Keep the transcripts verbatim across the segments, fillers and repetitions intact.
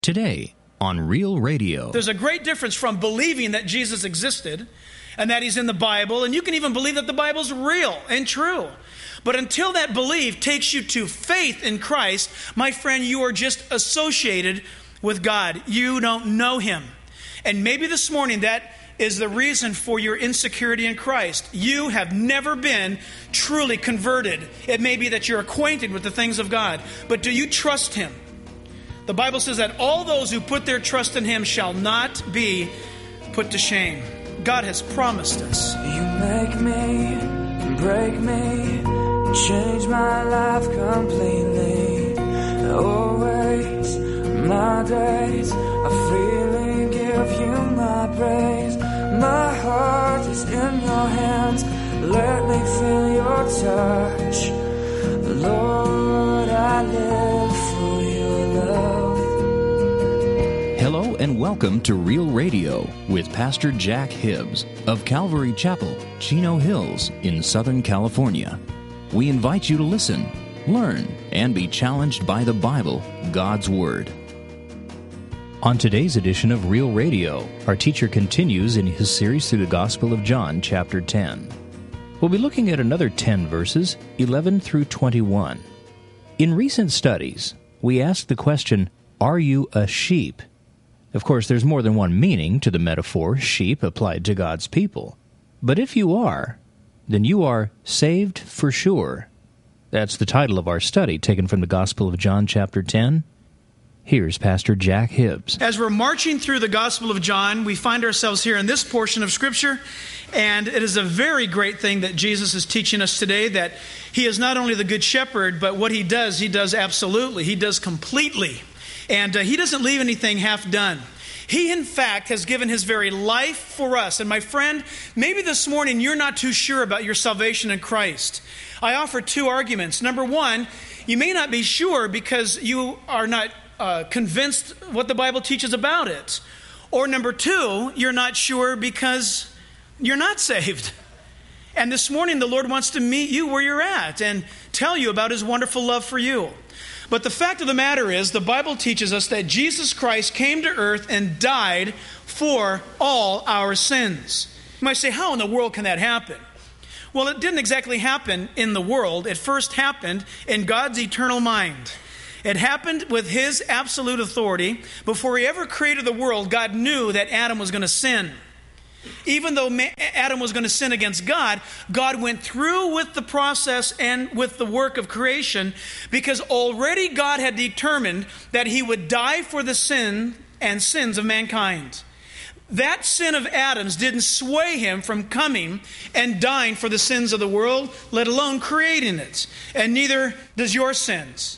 Today on Real Radio. There's a great difference from believing that Jesus existed and that He's in the Bible, and you can even believe that the Bible's real and true. But until that belief takes you to faith in Christ, my friend, you are just associated with God. You don't know Him. And maybe this morning that is the reason for your insecurity in Christ. You have never been truly converted. It may be that you're acquainted with the things of God, but do you trust Him? The Bible says that all those who put their trust in Him shall not be put to shame. God has promised us. You make me, break me, change my life completely. Always, my days, I freely give you my praise. My heart is in your hands. Let me feel your touch. Lord, I live for your love. Hello and welcome to Real Radio with Pastor Jack Hibbs of Calvary Chapel, Chino Hills in Southern California. We invite you to listen, learn, and be challenged by the Bible, God's Word. On today's edition of Real Radio, our teacher continues in his series through the Gospel of John, chapter ten. We'll be looking at another ten verses, eleven through twenty-one. In recent studies, we asked the question, are you a sheep? Of course, there's more than one meaning to the metaphor sheep applied to God's people. But if you are, then you are saved for sure. That's the title of our study, taken from the Gospel of John, chapter ten. Here's Pastor Jack Hibbs. As we're marching through the Gospel of John, we find ourselves here in this portion of Scripture, and it is a very great thing that Jesus is teaching us today, that He is not only the Good Shepherd, but what He does, He does absolutely. He does completely. And uh, He doesn't leave anything half done. He, in fact, has given His very life for us. And my friend, maybe this morning you're not too sure about your salvation in Christ. I offer two arguments. Number one, you may not be sure because you are not uh, convinced what the Bible teaches about it. Or number two, you're not sure because you're not saved. And this morning the Lord wants to meet you where you're at and tell you about His wonderful love for you. But the fact of the matter is, the Bible teaches us that Jesus Christ came to earth and died for all our sins. You might say, how in the world can that happen? Well, it didn't exactly happen in the world. It first happened in God's eternal mind. It happened with His absolute authority. Before He ever created the world, God knew that Adam was going to sin. Even though Adam was going to sin against God, God went through with the process and with the work of creation because already God had determined that He would die for the sin and sins of mankind. That sin of Adam's didn't sway Him from coming and dying for the sins of the world, let alone creating it. And neither does your sins.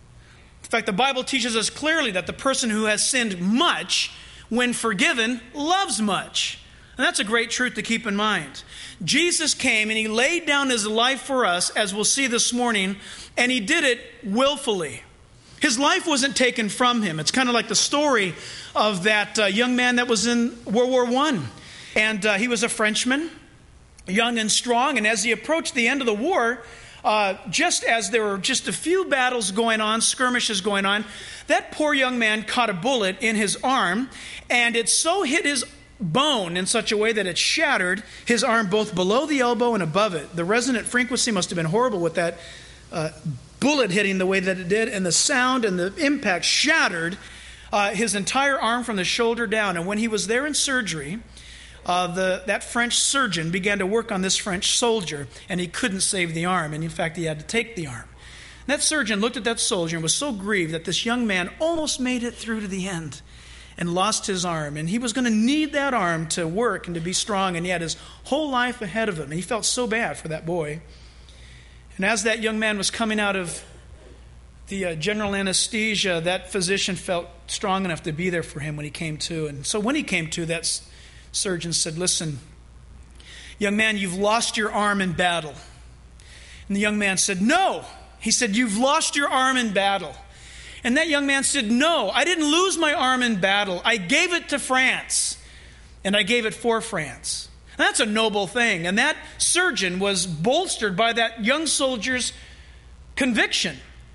In fact, the Bible teaches us clearly that the person who has sinned much, when forgiven, loves much. And that's a great truth to keep in mind. Jesus came and He laid down His life for us, as we'll see this morning, and He did it willfully. His life wasn't taken from Him. It's kind of like the story of that uh, young man that was in World War One. And uh, he was a Frenchman, young and strong, and as he approached the end of the war, uh, just as there were just a few battles going on, skirmishes going on, that poor young man caught a bullet in his arm, and it so hit his bone in such a way that it shattered his arm both below the elbow and above it. The resonant frequency must have been horrible with that uh, bullet hitting the way that it did, and the sound and the impact shattered uh, his entire arm from the shoulder down. And when he was there in surgery, uh, the that French surgeon began to work on this French soldier, and he couldn't save the arm, and in fact he had to take the arm. And that surgeon looked at that soldier and was so grieved that this young man almost made it through to the end and lost his arm. And he was going to need that arm to work and to be strong, and he had his whole life ahead of him. And he felt so bad for that boy. And as that young man was coming out of the uh, general anesthesia, that physician felt strong enough to be there for him when he came to. And so when he came to, that s- surgeon said, listen, young man, you've lost your arm in battle. And the young man said, no. He said, you've lost your arm in battle. And that young man said, no, I didn't lose my arm in battle. I gave it to France, and I gave it for France. And that's a noble thing. And that surgeon was bolstered by that young soldier's conviction.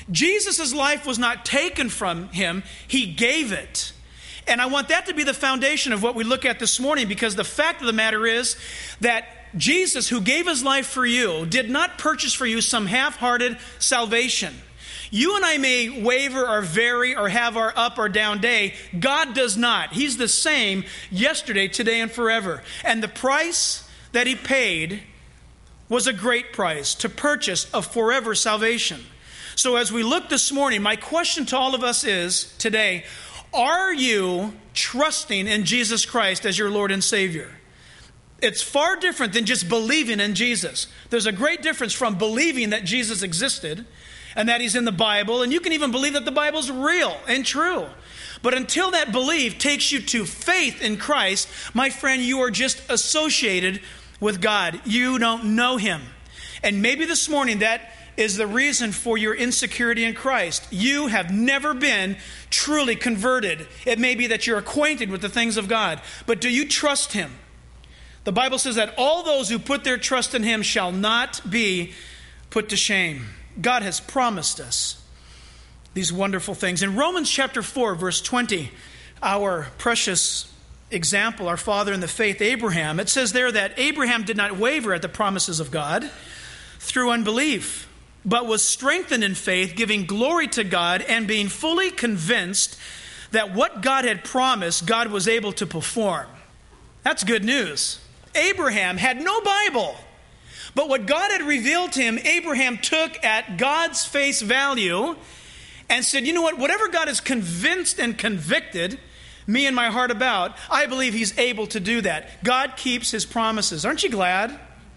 Jesus' life was not taken from him, he gave it. And I want that to be the foundation of what we look at this morning, because the fact of the matter is that Jesus, who gave his life for you, did not purchase for you some half-hearted salvation. You and I may waver or vary or have our up or down day. God does not. He's the same yesterday, today, and forever. And the price that he paid was a great price to purchase a forever salvation. So as we look this morning, my question to all of us is today, are you trusting in Jesus Christ as your Lord and Savior? It's far different than just believing in Jesus. There's a great difference from believing that Jesus existed and that he's in the Bible, and you can even believe that the Bible's real and true. But until that belief takes you to faith in Christ, my friend, you are just associated with God. You don't know him. And maybe this morning that is the reason for your insecurity in Christ. You have never been truly converted. It may be that you're acquainted with the things of God, but do you trust him? The Bible says that all those who put their trust in him shall not be put to shame. God has promised us these wonderful things. In Romans chapter four, verse twenty, our precious example, our father in the faith, Abraham, it says there that Abraham did not waver at the promises of God through unbelief, but was strengthened in faith, giving glory to God and being fully convinced that what God had promised, God was able to perform. That's good news. Abraham had no Bible, but what God had revealed to him, Abraham took at God's face value and said, you know what, whatever God has convinced and convicted me and my heart about, I believe he's able to do that. God keeps his promises. Aren't you glad?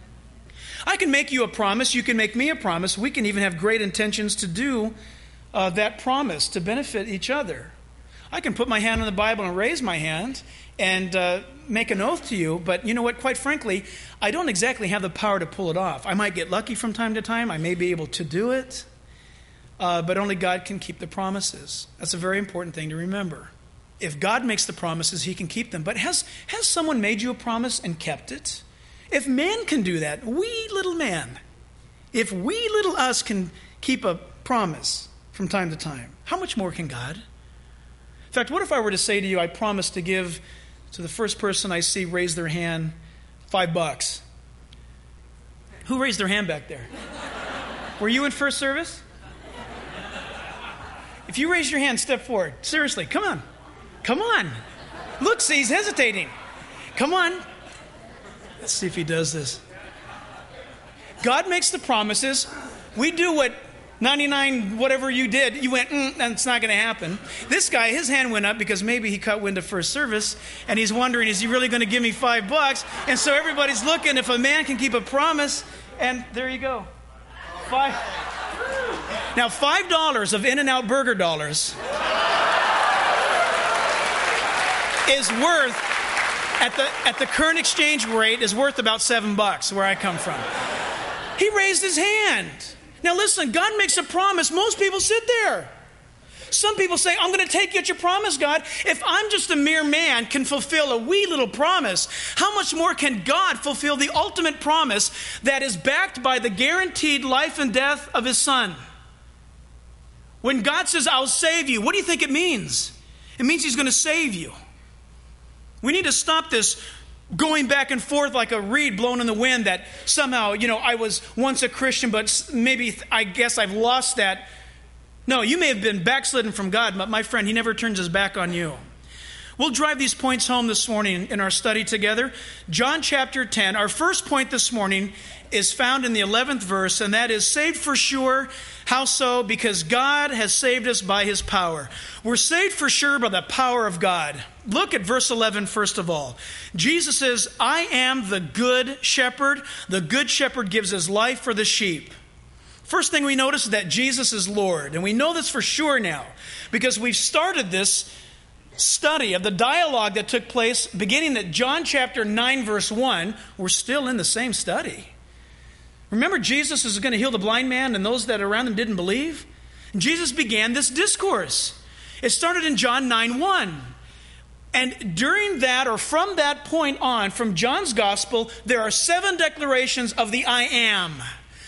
I can make you a promise. You can make me a promise. We can even have great intentions to do uh, that promise to benefit each other. I can put my hand on the Bible and raise my hand and uh, make an oath to you. But you know what? Quite frankly, I don't exactly have the power to pull it off. I might get lucky from time to time. I may be able to do it. Uh, but only God can keep the promises. That's a very important thing to remember. If God makes the promises, he can keep them. But has, has someone made you a promise and kept it? If man can do that, wee little man, if we little us can keep a promise from time to time, how much more can God? In fact, what if I were to say to you, I promise to give to the first person I see raise their hand five bucks? Who raised their hand back there? Were you in first service? If you raise your hand, step forward. Seriously, come on. Come on. Look, see, he's hesitating. Come on. Let's see if he does this. God makes the promises. We do what ninety-nine, whatever you did, you went, mm, and it's not going to happen. This guy, his hand went up because maybe he caught wind of first service, and he's wondering, is he really going to give me five bucks? And so everybody's looking if a man can keep a promise, and there you go. Five. Now, five dollars of In-N-Out Burger dollars is worth, at the at the current exchange rate, is worth about seven bucks where I come from. He raised his hand. Now listen, God makes a promise. Most people sit there. Some people say, I'm going to take you at your promise, God. If I'm just a mere man, can fulfill a wee little promise, how much more can God fulfill the ultimate promise that is backed by the guaranteed life and death of his Son? When God says, I'll save you, what do you think it means? It means he's going to save you. We need to stop this going back and forth like a reed blown in the wind that somehow, you know, I was once a Christian, but maybe I guess I've lost that. No, you may have been backslidden from God, but my friend, he never turns his back on you. We'll drive these points home this morning in our study together. John chapter ten, our first point this morning is found in the eleventh verse, and that is saved for sure. How so? Because God has saved us by his power. We're saved for sure by the power of God. Look at verse eleven first of all. Jesus says, I am the good shepherd. The good shepherd gives his life for the sheep. First thing we notice is that Jesus is Lord. And we know this for sure now because we've started this study of the dialogue that took place beginning at John chapter nine verse one. We're still in the same study. Remember, Jesus is going to heal the blind man and those that around him didn't believe? And Jesus began this discourse. It started in John nine one. And during that, or from that point on, from John's gospel, there are seven declarations of the I am.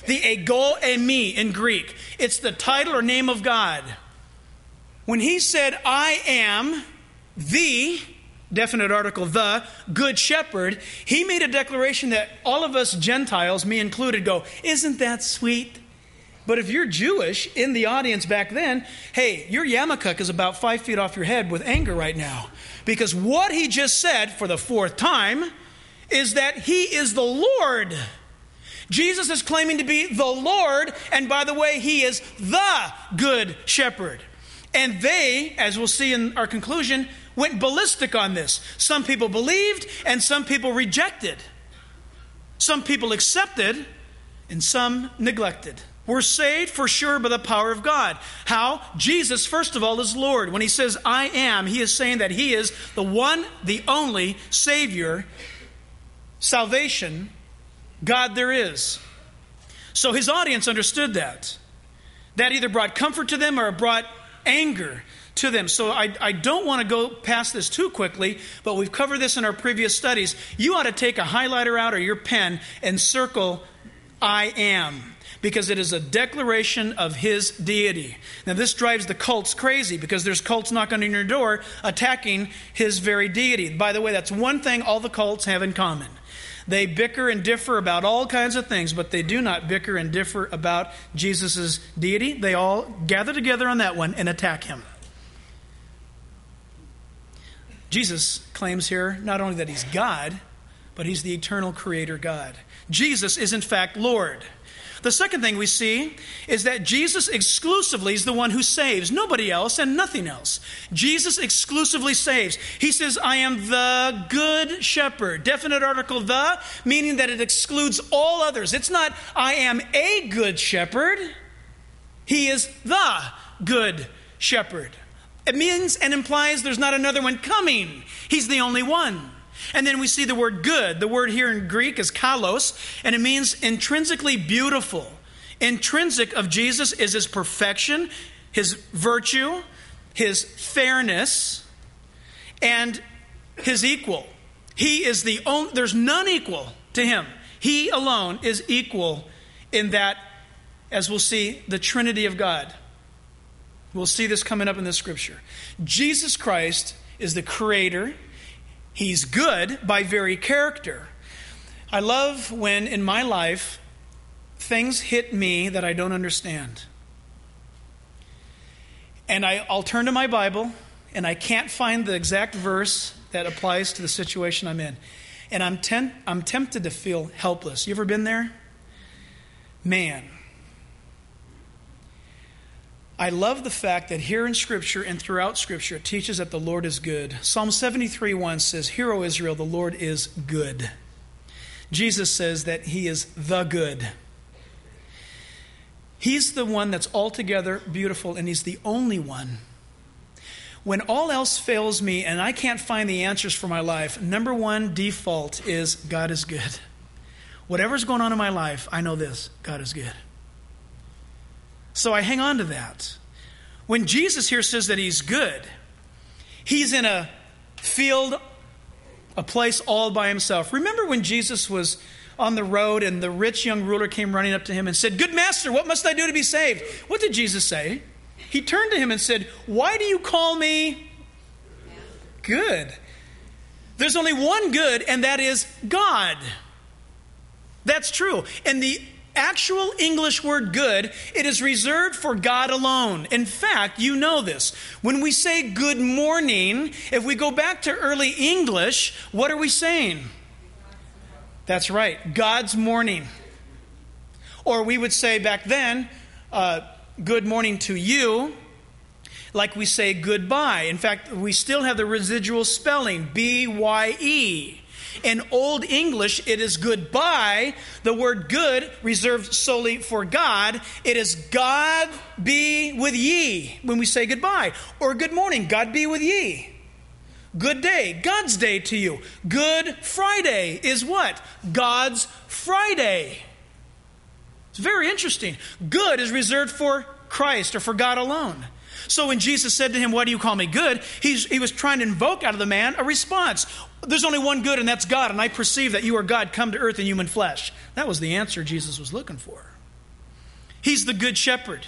The ego eimi in Greek. It's the title or name of God. When he said, I am the, definite article, the good shepherd, he made a declaration that all of us Gentiles, me included, go, isn't that sweet? But if you're Jewish in the audience back then, hey, your yarmulke is about five feet off your head with anger right now. Because what he just said for the fourth time is that he is the Lord. Jesus is claiming to be the Lord, and by the way, he is the good shepherd. And they, as we'll see in our conclusion, went ballistic on this. Some people believed, and some people rejected. Some people accepted, and some neglected. We're saved for sure by the power of God. How? Jesus, first of all, is Lord. When he says, I am, he is saying that he is the one, the only Savior, salvation, God there is. So his audience understood that. That either brought comfort to them or it brought anger to them. So I, I don't want to go past this too quickly, but we've covered this in our previous studies. You ought to take a highlighter out or your pen and circle I am, because it is a declaration of his deity. Now this drives the cults crazy because there's cults knocking on your door attacking his very deity. By the way, that's one thing all the cults have in common. They bicker and differ about all kinds of things, but they do not bicker and differ about Jesus' deity. They all gather together on that one and attack him. Jesus claims here not only that he's God, but he's the eternal creator God. Jesus is in fact Lord. The second thing we see is that Jesus exclusively is the one who saves. Nobody else and nothing else. Jesus exclusively saves. He says, I am the good shepherd. Definite article the, meaning that it excludes all others. It's not, I am a good shepherd. He is the good shepherd. It means and implies there's not another one coming. He's the only one. And then we see the word good. The word here in Greek is kalos, and it means intrinsically beautiful. Intrinsic of Jesus is his perfection, his virtue, his fairness, and his equal. He is the only, there's none equal to him. He alone is equal in that, as we'll see, the Trinity of God. We'll see this coming up in the scripture. Jesus Christ is the creator. He's good by very character. I love when in my life things hit me that I don't understand. And I, I'll turn to my Bible and I can't find the exact verse that applies to the situation I'm in. And I'm, ten, I'm tempted to feel helpless. You ever been there? Man. I love the fact that here in Scripture and throughout Scripture it teaches that the Lord is good. Psalm seventy-three one says, Hear, O Israel, the Lord is good. Jesus says that he is the good. He's the one that's altogether beautiful, and he's the only one. When all else fails me and I can't find the answers for my life, number one default is God is good. Whatever's going on in my life, I know this, God is good. So I hang on to that. When Jesus here says that he's good, he's in a field, a place all by himself. Remember when Jesus was on the road and the rich young ruler came running up to him and said, Good master, what must I do to be saved? What did Jesus say? He turned to him and said, Why do you call me good? There's only one good, and that is God. That's true. And the actual English word good, it is reserved for God alone. In fact, you know this. When we say good morning, if we go back to early English, what are we saying? That's right, God's morning. Or we would say back then, uh, good morning to you, like we say goodbye. In fact, we still have the residual spelling, B Y E. In Old English, it is goodbye. The word good reserved solely for God. It is God be with ye when we say goodbye. Or good morning, God be with ye. Good day, God's day to you. Good Friday is what? God's Friday. It's very interesting. Good is reserved for Christ or for God alone. So when Jesus said to him, why do you call me good? He's, he was trying to invoke out of the man a response. There's only one good, and that's God. And I perceive that you are God come to earth in human flesh. That was the answer Jesus was looking for. He's the good shepherd.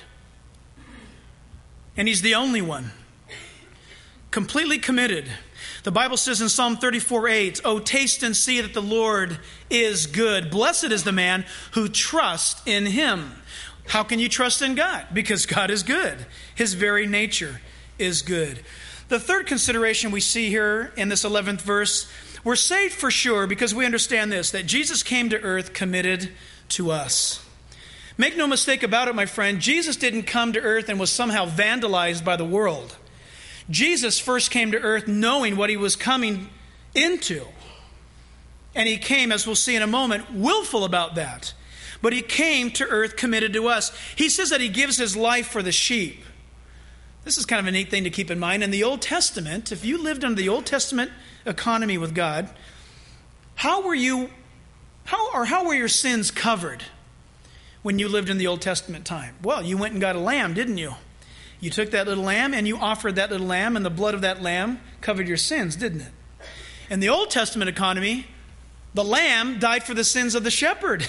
And he's the only one. Completely committed. The Bible says in Psalm thirty-four eight, "Oh, taste and see that the Lord is good. Blessed is the man who trusts in him." How can you trust in God? Because God is good. His very nature is good. The third consideration we see here in this eleventh verse, we're saved for sure because we understand this, that Jesus came to earth committed to us. Make no mistake about it, my friend, Jesus didn't come to earth and was somehow vandalized by the world. Jesus first came to earth knowing what he was coming into. And he came, as we'll see in a moment, willful about that. But he came to earth committed to us. He says that he gives his life for the sheep. This is kind of a neat thing to keep in mind. In the Old Testament, if you lived under the Old Testament economy with God, how were you, how or how were your sins covered when you lived in the Old Testament time? Well, you went and got a lamb, didn't you? You took that little lamb and you offered that little lamb, and the blood of that lamb covered your sins, didn't it? In the Old Testament economy, the lamb died for the sins of the shepherd.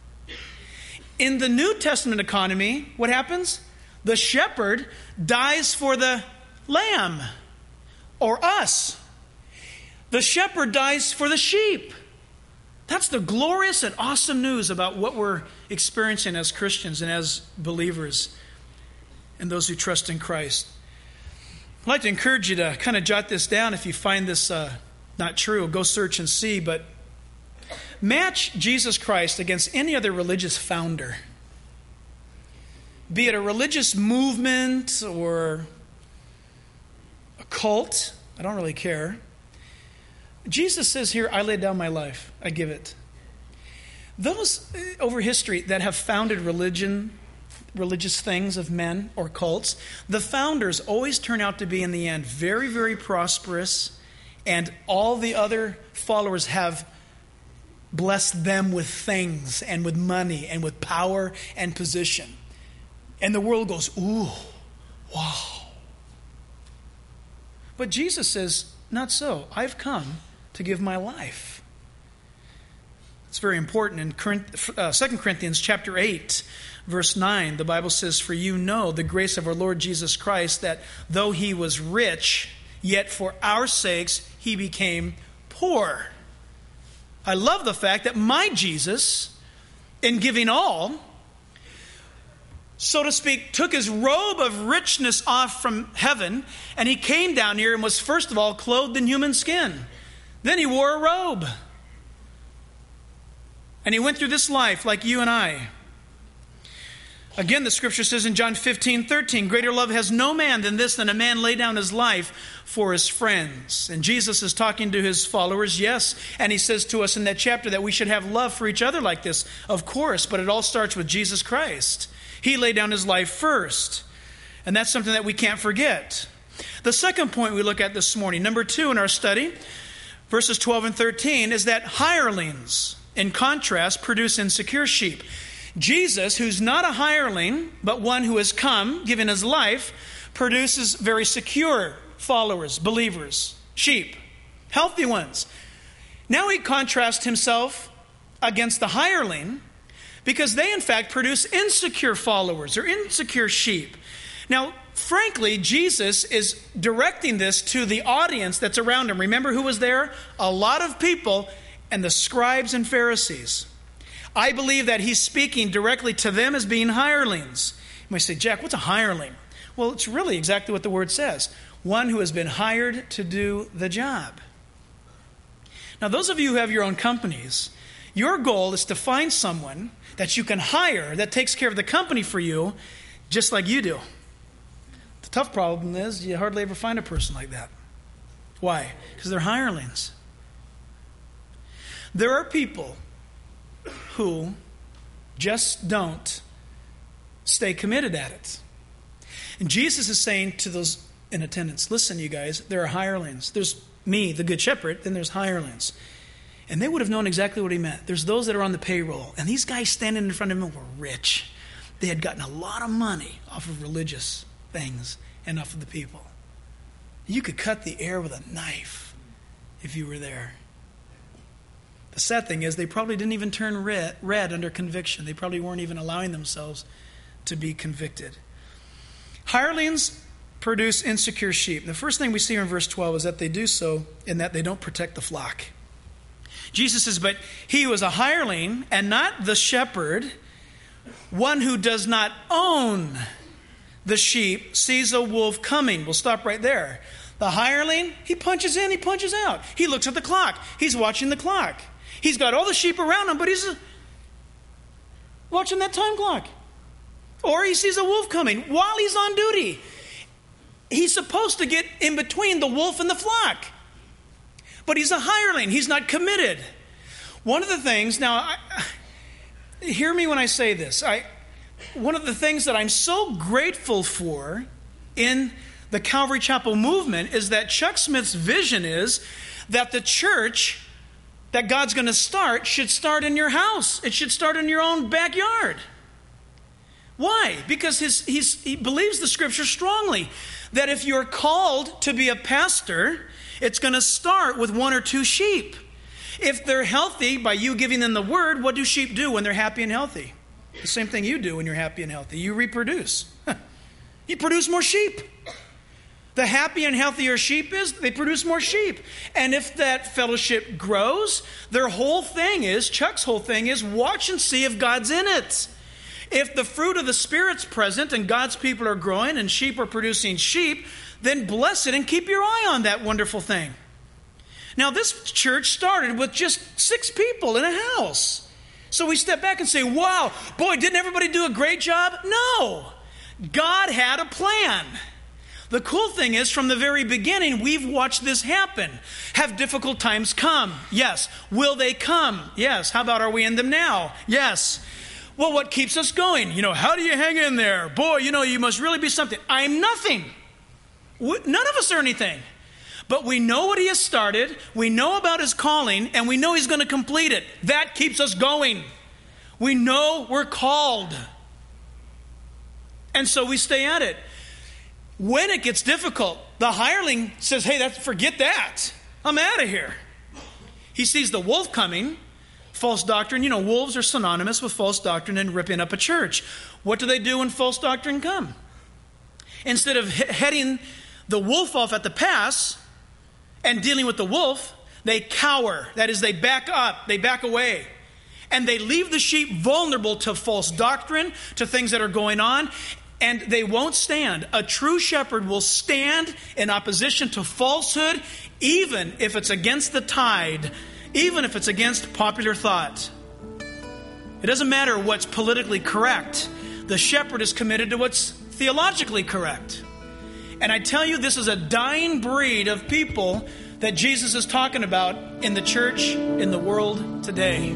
In the New Testament economy, what happens? The shepherd dies for the lamb, or us. The shepherd dies for the sheep. That's the glorious and awesome news about what we're experiencing as Christians and as believers and those who trust in Christ. I'd like to encourage you to kind of jot this down if you find this uh, not true. Go search and see, but match Jesus Christ against any other religious founder. Be it a religious movement or a cult, I don't really care. Jesus says here, "I lay down my life, I give it." Those over history that have founded religion, religious things of men or cults, the founders always turn out to be in the end very, very prosperous, and all the other followers have blessed them with things and with money and with power and position. And the world goes, "Ooh, wow." But Jesus says, not so. I've come to give my life. It's very important. In Second Corinthians chapter eight, verse nine, the Bible says, "For you know the grace of our Lord Jesus Christ, that though he was rich, yet for our sakes he became poor." I love the fact that my Jesus, in giving all, so to speak, took his robe of richness off from heaven, and he came down here and was first of all clothed in human skin. Then he wore a robe. And he went through this life like you and I. Again, the scripture says in John fifteen thirteen, "Greater love has no man than this, than a man lay down his life for his friends." And Jesus is talking to his followers, yes. And he says to us in that chapter that we should have love for each other like this. Of course, but it all starts with Jesus Christ. He laid down his life first. And that's something that we can't forget. The second point we look at this morning, number two in our study, verses twelve and thirteen, is that hirelings, in contrast, produce insecure sheep. Jesus, who's not a hireling, but one who has come, given his life, produces very secure followers, believers, sheep, healthy ones. Now he contrasts himself against the hireling, because they, in fact, produce insecure followers or insecure sheep. Now, frankly, Jesus is directing this to the audience that's around him. Remember who was there? A lot of people, and the scribes and Pharisees. I believe that he's speaking directly to them as being hirelings. You might say, "Jack, what's a hireling?" Well, it's really exactly what the word says. One who has been hired to do the job. Now, those of you who have your own companies, your goal is to find someone that you can hire that takes care of the company for you just like you do. The tough problem is you hardly ever find a person like that. Why? Because they're hirelings. There are people who just don't stay committed at it. And Jesus is saying to those in attendance, "Listen, you guys, there are hirelings. There's me, the good shepherd, then there's hirelings." And they would have known exactly what he meant. There's those that are on the payroll. And these guys standing in front of him were rich. They had gotten a lot of money off of religious things and off of the people. You could cut the air with a knife if you were there. The sad thing is they probably didn't even turn red, red under conviction. They probably weren't even allowing themselves to be convicted. Hirelings produce insecure sheep. The first thing we see in verse twelve is that they do so in that they don't protect the flock. Jesus says, but he who is a hireling and not the shepherd, one who does not own the sheep, sees a wolf coming. We'll stop right there. The hireling, he punches in, he punches out. He looks at the clock. He's watching the clock. He's got all the sheep around him, but he's watching that time clock. Or he sees a wolf coming while he's on duty. He's supposed to get in between the wolf and the flock. But he's a hireling. He's not committed. One of the things, now, I, hear me when I say this. I, one of the things that I'm so grateful for in the Calvary Chapel movement is that Chuck Smith's vision is that the church that God's going to start should start in your house. It should start in your own backyard. Why? Because his, he's, he believes the Scripture strongly that if you're called to be a pastor, it's going to start with one or two sheep. If they're healthy by you giving them the word, what do sheep do when they're happy and healthy? The same thing you do when you're happy and healthy. You reproduce. You produce more sheep. The happy and healthier sheep is, they produce more sheep. And if that fellowship grows, their whole thing is, Chuck's whole thing is, watch and see if God's in it. If the fruit of the Spirit's present and God's people are growing and sheep are producing sheep, then bless it and keep your eye on that wonderful thing. Now, this church started with just six people in a house. So we step back and say, wow, boy, didn't everybody do a great job? No. God had a plan. The cool thing is, from the very beginning, we've watched this happen. Have difficult times come? Yes. Will they come? Yes. How about, are we in them now? Yes. Well, what keeps us going? You know, how do you hang in there? Boy, you know, you must really be something. I'm nothing. None of us are anything. But we know what he has started, we know about his calling, and we know he's going to complete it. That keeps us going. We know we're called. And so we stay at it. When it gets difficult, the hireling says, hey, that's, forget that. I'm out of here. He sees the wolf coming, false doctrine. You know, wolves are synonymous with false doctrine and ripping up a church. What do they do when false doctrine come? Instead of he- heading the wolf off at the pass and dealing with the wolf, they cower. That is, they back up, they back away. And they leave the sheep vulnerable to false doctrine, to things that are going on, and they won't stand. A true shepherd will stand in opposition to falsehood, even if it's against the tide, even if it's against popular thought. It doesn't matter what's politically correct. The shepherd is committed to what's theologically correct. And I tell you, this is a dying breed of people that Jesus is talking about in the church, in the world today.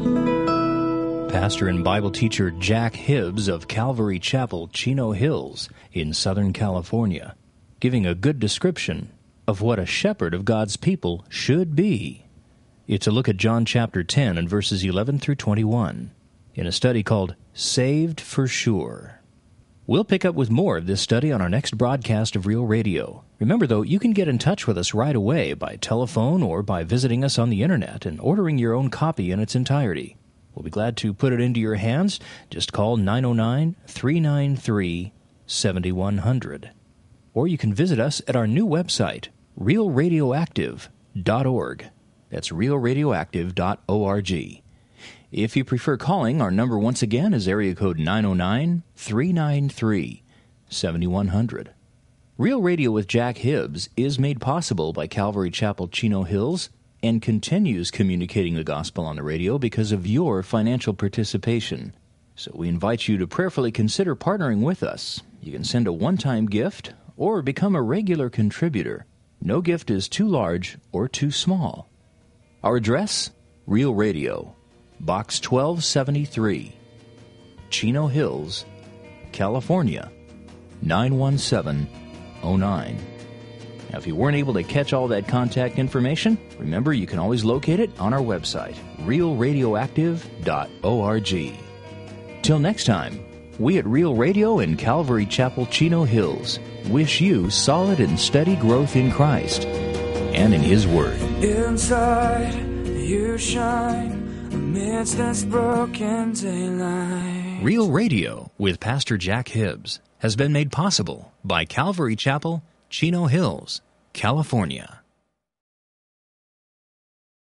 Pastor and Bible teacher Jack Hibbs of Calvary Chapel, Chino Hills in Southern California, giving a good description of what a shepherd of God's people should be. It's a look at John chapter ten and verses eleven through twenty-one in a study called Saved for Sure. We'll pick up with more of this study on our next broadcast of Real Radio. Remember, though, you can get in touch with us right away by telephone or by visiting us on the internet and ordering your own copy in its entirety. We'll be glad to put it into your hands. Just call nine oh nine, three nine three, seven one zero zero. Or you can visit us at our new website, real radioactive dot org. That's real radioactive dot org. If you prefer calling, our number once again is area code nine oh nine, three nine three, seven one zero zero. Real Radio with Jack Hibbs is made possible by Calvary Chapel, Chino Hills, and continues communicating the gospel on the radio because of your financial participation. So we invite you to prayerfully consider partnering with us. You can send a one-time gift or become a regular contributor. No gift is too large or too small. Our address, Real Radio, Box twelve seventy-three, Chino Hills, California, nine one seven oh nine. Now, if you weren't able to catch all that contact information, remember you can always locate it on our website, real radioactive dot org. Till next time, we at Real Radio in Calvary Chapel, Chino Hills wish you solid and steady growth in Christ and in His Word. Inside, you shine amidst this broken daylight. Real Radio with Pastor Jack Hibbs has been made possible by Calvary Chapel, Chino Hills, California.